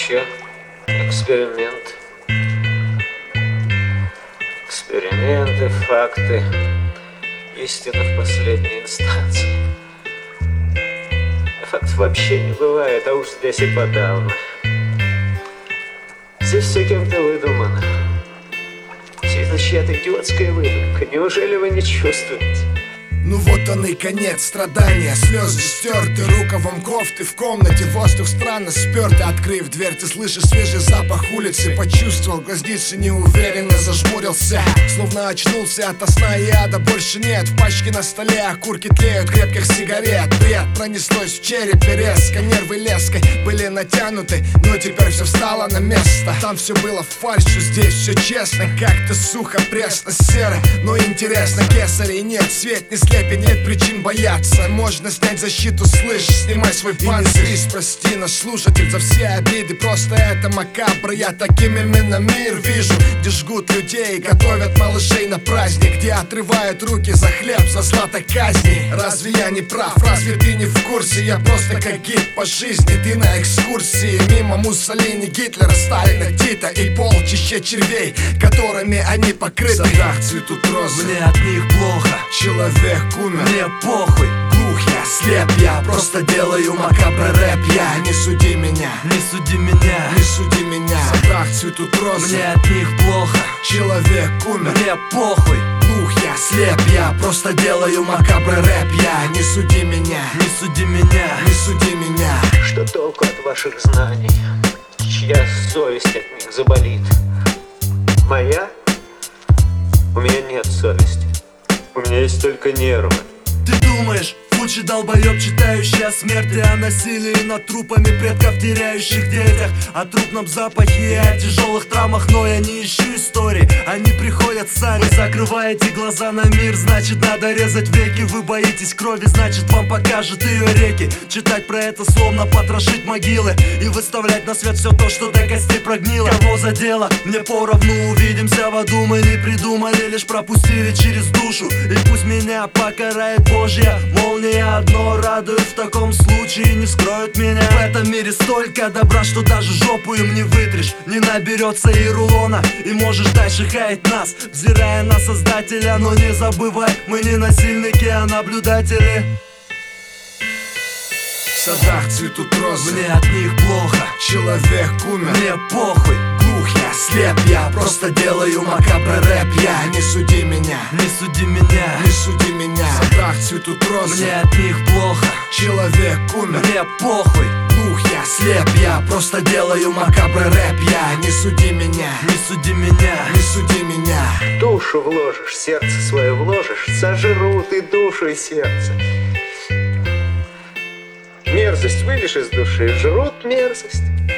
вообще эксперимент. Эксперименты, факты, истина в последней инстанции. Фактов вообще не бывает, а уж здесь и подавно. Здесь все кем-то выдумано. Все это чья-то идиотская выдумка. Неужели вы не чувствуете? Ну вот он и конец страдания. Слезы стерты рукавом кофты. В комнате воздух странно спертый. Открыв дверь, ты слышишь свежий запах улицы. Почувствовал, глазницы неуверенно зажмурился. Словно очнулся ото сна и ада больше нет. В пачке на столе окурки тлеют крепких сигарет. Бред пронеслось в черепе резко. Нервы леской были натянуты, но теперь все встало на место. Там все было фальшью, здесь все честно. Как-то сухо, пресно, серо, но интересно. Кесарей нет, свет не след. Нет причин бояться. Можно снять защиту, слышь, снимай свой панцирь. И прости нас, слушатель, за все обиды. Просто это макабра, я таким именно мир вижу. Где жгут людей, готовят малышей на праздник. Где отрывают руки за хлеб, за злато казни. Разве я не прав, разве ты не в курсе? Я просто как гид по жизни, ты на экскурсии. Мимо Муссолини, Гитлера, Сталина, Тита и полчища червей, которыми они покрыты. В садах цветут розы, мне от них плохо. Человек умер, мне похуй. Глух я, слеп я, просто делаю макабра рэп. Я, не суди меня, не суди меня, не суди меня. В садах цветут розы, мне от них плохо. Человек умер, мне похуй. Глух я, слеп я, просто делаю макабра рэп. Я, не суди меня, не суди меня, не суди меня. Что толку от ваших знаний? Чья совесть от них заболит? Моя? У меня нет совести. У меня есть только нервы. Ты думаешь, Фучи долбоёб, читающий о смерти, о насилии над трупами предков, теряющих детях, о трупном запахе и о тяжелых травмах. Но я не ищу истории, они приходят сами. Вы закрываете глаза на мир, значит надо резать веки. Вы боитесь крови, значит вам покажут ее реки. Читать про это словно потрошить могилы и выставлять на свет все то, что до костей прогнило. Кого задело? Мне поровну, увидимся в аду. Мы не придумали, лишь пропустили через душу. И пусть меня покарает Божья молния. Одно радует, в таком случае не скроют меня. В этом мире столько добра, что даже жопу им не вытрешь. Не наберется и рулона, и можешь дальше хаять нас, взирая на создателя. Но не забывай, мы не насильники, а наблюдатели. В садах цветут розы, мне от них плохо. Человек умер, мне похуй. Глух я, слеп я, просто делаю макабра рэп. Я, не суди меня, не суди меня, не суди меня. В садах цветут розы, мне от них плохо. Человек умер, мне похуй. Глух я, слеп я, просто делаю макабра рэп. Я, не суди меня, не суди меня, не суди меня. Душу вложишь, сердце свое вложишь, сожрут и душу, и сердце. Мерзость вылишь из души, жрут мерзость.